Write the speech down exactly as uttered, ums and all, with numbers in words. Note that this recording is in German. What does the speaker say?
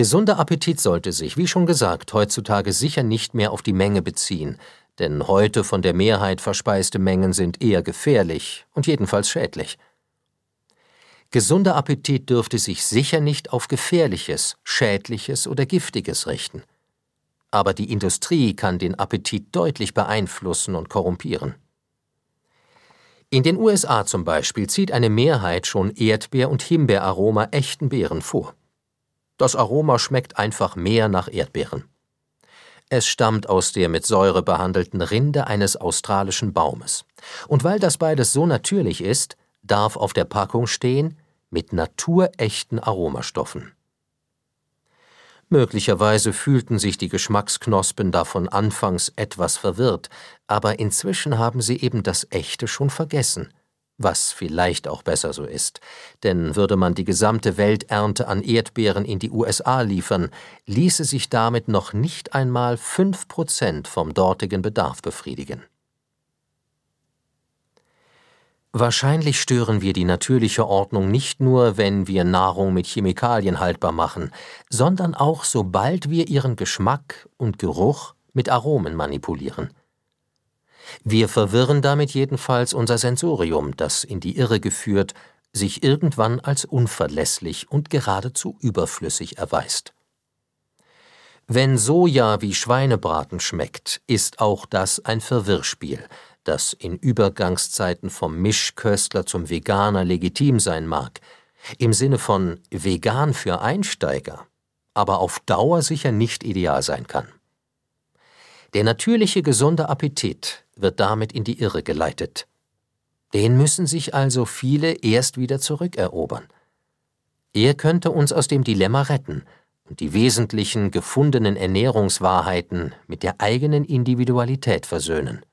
Gesunder Appetit sollte sich, wie schon gesagt, heutzutage sicher nicht mehr auf die Menge beziehen, denn heute von der Mehrheit verspeiste Mengen sind eher gefährlich und jedenfalls schädlich. Gesunder Appetit dürfte sich sicher nicht auf Gefährliches, Schädliches oder Giftiges richten. Aber die Industrie kann den Appetit deutlich beeinflussen und korrumpieren. In den U S A zum Beispiel zieht eine Mehrheit schon Erdbeer- und Himbeeraroma echten Beeren vor. Das Aroma schmeckt einfach mehr nach Erdbeeren. Es stammt aus der mit Säure behandelten Rinde eines australischen Baumes. Und weil das beides so natürlich ist, darf auf der Packung stehen, mit naturechten Aromastoffen. Möglicherweise fühlten sich die Geschmacksknospen davon anfangs etwas verwirrt, aber inzwischen haben sie eben das Echte schon vergessen, was vielleicht auch besser so ist, denn würde man die gesamte Welternte an Erdbeeren in die U S A liefern, ließe sich damit noch nicht einmal fünf Prozent vom dortigen Bedarf befriedigen. Wahrscheinlich stören wir die natürliche Ordnung nicht nur, wenn wir Nahrung mit Chemikalien haltbar machen, sondern auch sobald wir ihren Geschmack und Geruch mit Aromen manipulieren. Wir verwirren damit jedenfalls unser Sensorium, das in die Irre geführt, sich irgendwann als unverlässlich und geradezu überflüssig erweist. Wenn Soja wie Schweinebraten schmeckt, ist auch das ein Verwirrspiel, das in Übergangszeiten vom Mischköstler zum Veganer legitim sein mag, im Sinne von vegan für Einsteiger, aber auf Dauer sicher nicht ideal sein kann. Der natürliche gesunde Appetit wird damit in die Irre geleitet. Den müssen sich also viele erst wieder zurückerobern. Er könnte uns aus dem Dilemma retten und die wesentlichen gefundenen Ernährungswahrheiten mit der eigenen Individualität versöhnen.